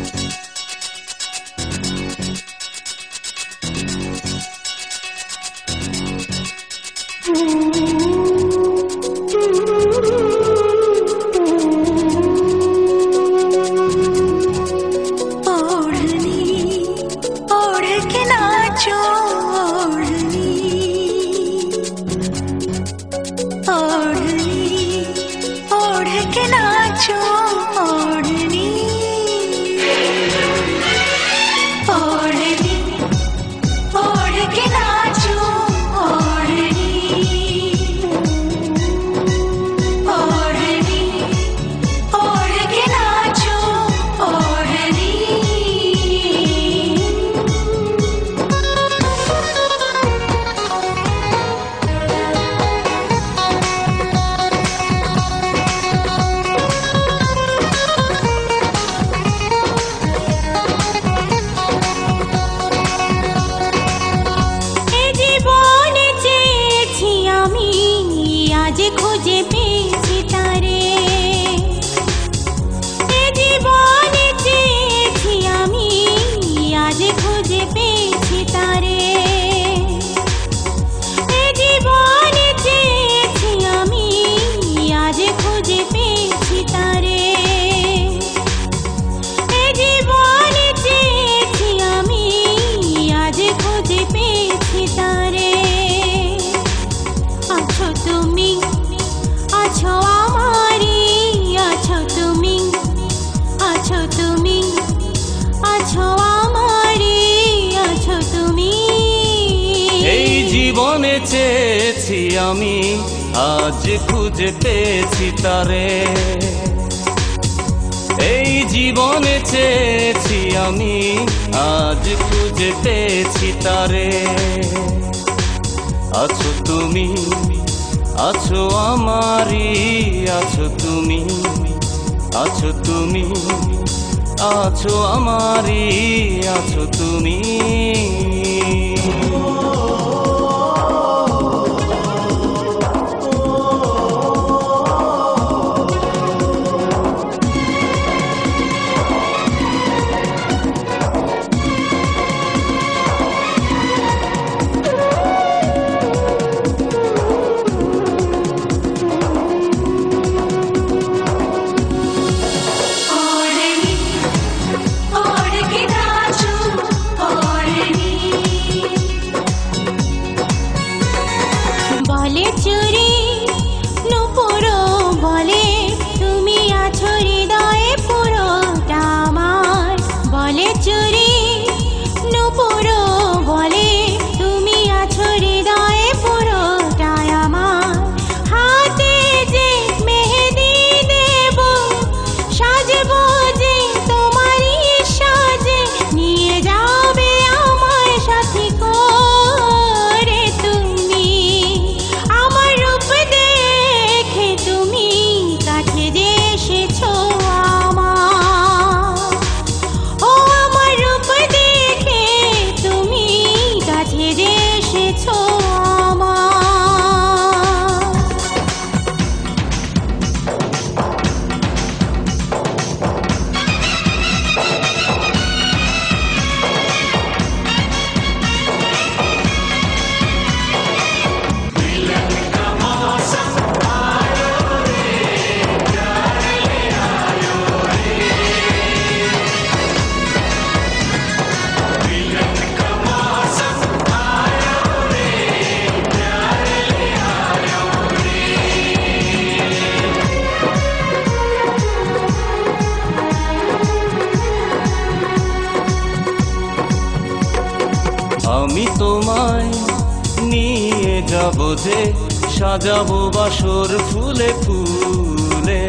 জীবনে চেয়েছি আমি, আজ খুঁজে পেয়েছি তারে। এই জীবনে চেয়েছি আমি, আজ খুঁজে পেয়েছি তারে। আছো তুমি, আছো আমারি, আছো তুমি, আছো তুমি, আছো আমারি, আছো তুমি। আমি তোমায় নিয়ে যাব যে, সাজাবো বাসর ফুলে ফুলে।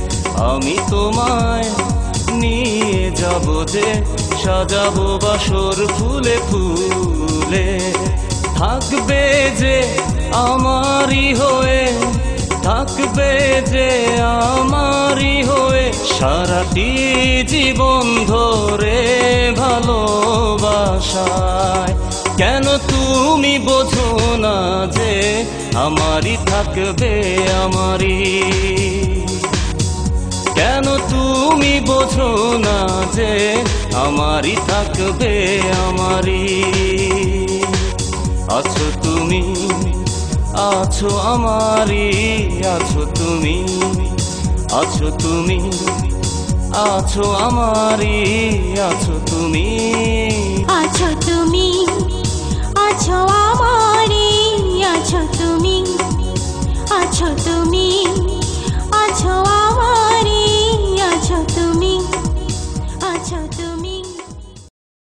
আমি তোমায় নিয়ে যাব যে, সাজাবো বাসর ফুলে ফুলে। থাকবে যে আমারই হয়ে, থাকবে যে আমারই হয়ে, সারাটি জীবন ধরে ভালোবাসায়। কেন তুমি বোঝো না যে আমারই থাকবে আমারই? কেন তুমি তুমি বোঝো না যে আমারই থাকবে আমারই। আছো তুমি, আছো আমারই, আছো তুমি, আছো তুমি, আছো আমারই, আছো তুমি, আছো তুমি, আছো আমারই, আছো তুমি, আছো তুমি, আছো আমারই, আছো তুমি, আছো তুমি।